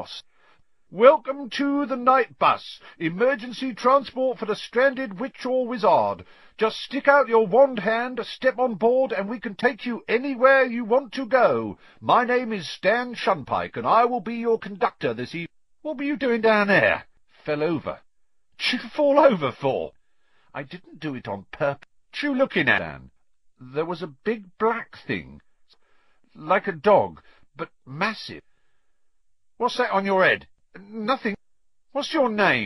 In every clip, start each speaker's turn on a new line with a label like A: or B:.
A: boss. Welcome to the night bus. Emergency transport for the stranded witch or wizard. Just stick out your wand hand, step on board, and we can take you anywhere you want to go. My name is Stan Shunpike, and I will be your conductor this evening. What were you doing down there? Fell over. What'd you fall over for? I didn't do it on purpose. What you looking at, Dan? There was a big black thing. Like a dog, but massive. What's that on your head? Nothing. What's your name?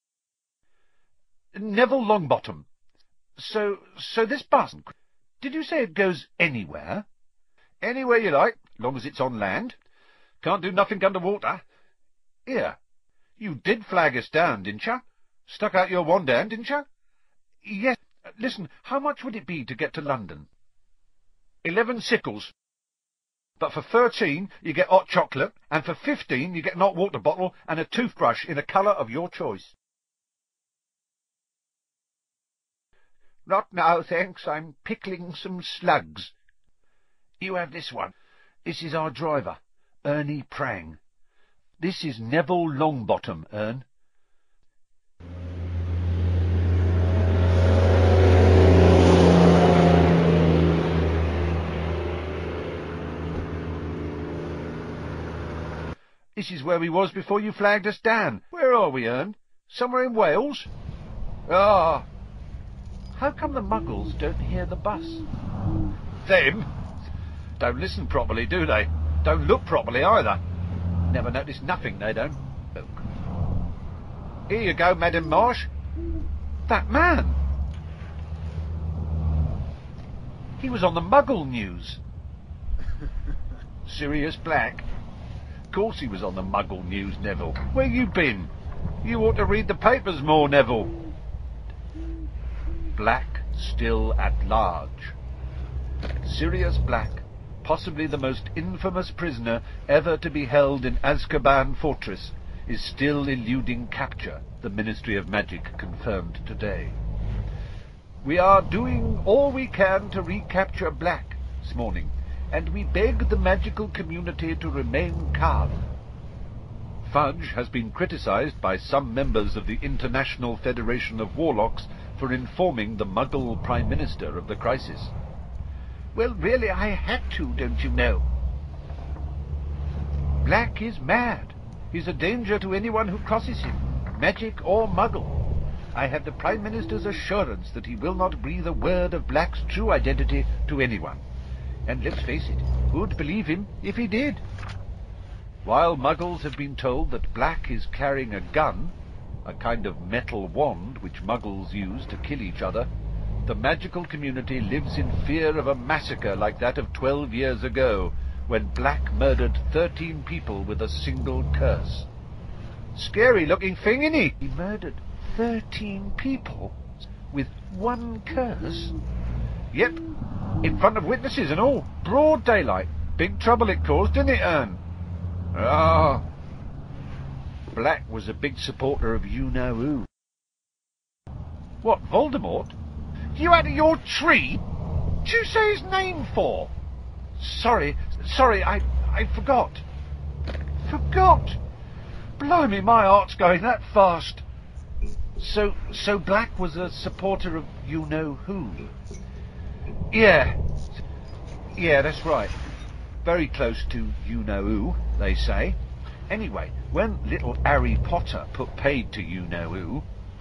A: Neville Longbottom. So this bus, did you say it goes anywhere? Anywhere you like, long as it's on land. Can't do nothing underwater. Here, you did flag us down, didn't you? Stuck out your wand hand, didn't you? Yes. Listen, how much would it be to get to London? 11 sickles. But for 13, you get hot chocolate, and for 15, you get an hot water bottle and a toothbrush in a colour of your choice. Not now, thanks. I'm pickling some slugs. You have this one. This is our driver, Ernie Prang. This is Neville Longbottom, Ern. This is where we was before you flagged us down. Where are we, Ern? Somewhere in Wales? Ah. How come the muggles don't hear the bus? Them? Don't listen properly, do they? Don't look properly either. Never notice nothing, they don't. Look. Here you go, Madam Marsh. That man. He was on the Muggle news. Sirius Black. Of course he was on the Muggle news, Neville. Where you been? You ought to read the papers more, Neville. Black still at large. Sirius Black, possibly the most infamous prisoner ever to be held in Azkaban Fortress, is still eluding capture, the Ministry of Magic confirmed today. We are doing all we can to recapture Black this morning, and we beg the magical community to remain calm. Fudge has been criticized by some members of the International Federation of Warlocks for informing the Muggle Prime Minister of the crisis. Well, really, I had to, don't you know? Black is mad. He's a danger to anyone who crosses him, magic or Muggle. I have the Prime Minister's assurance that he will not breathe a word of Black's true identity to anyone. And let's face it, who'd believe him if he did? While Muggles have been told that Black is carrying a gun, a kind of metal wand which Muggles use to kill each other, the magical community lives in fear of a massacre like that of 12 years ago, when Black murdered 13 people with a single curse. Scary-looking thing, isn't he? He murdered 13 people with one curse? Yep, in front of witnesses and all. Broad daylight. Big trouble it caused, didn't it, Ern? Ah. Black was a big supporter of you-know-who. What, Voldemort? You out of your tree? What'd you say his name for? Sorry, I forgot. Forgot? Blimey, my heart's going that fast. So Black was a supporter of you-know-who? Yeah, that's right. Very close to you-know-who, they say. Anyway, when little Harry Potter put paid to you-know-who,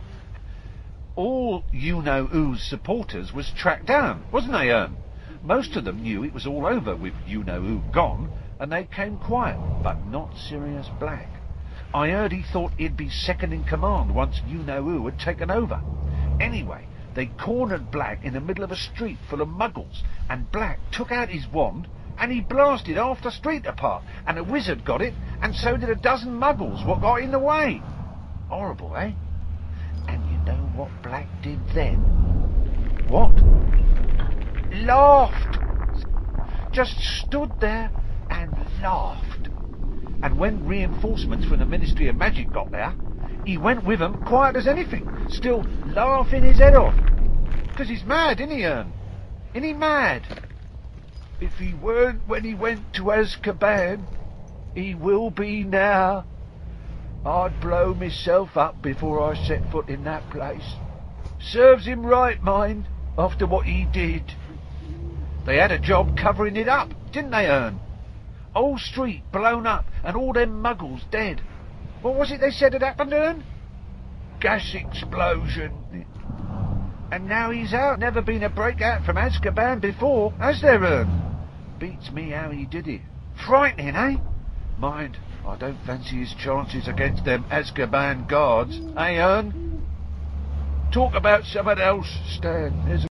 A: all you-know-who's supporters was tracked down, wasn't they, Ern? Most of them knew it was all over with you-know-who gone, and they came quiet, but not Sirius Black. I heard he thought he'd be second in command once you-know-who had taken over. Anyway, they cornered Black in the middle of a street full of Muggles, and Black took out his wand, and he blasted half the street apart, and a wizard got it, and so did a dozen Muggles what got in the way. Horrible, eh? And you know what Black did then? What? Laughed! Just stood there and laughed. And when reinforcements from the Ministry of Magic got there, he went with them quiet as anything, still laughing his head off. 'Cause he's mad, isn't he, Ern? Isn't he mad? If he weren't when he went to Azkaban, he will be now.
B: I'd blow myself up before I set foot in that place. Serves him right, mind, after what he did.
A: They had a job covering it up, didn't they, Ern? Whole street blown up and all them muggles dead. What was it they said had happened, Ern?
B: Gas explosion.
A: And now he's out. Never been a breakout from Azkaban before, has there, Ern? Beats me how he did it. Frightening, eh? Mind, I don't fancy his chances against them Azkaban guards, eh, Ern?
B: Talk about someone else, Stan. There's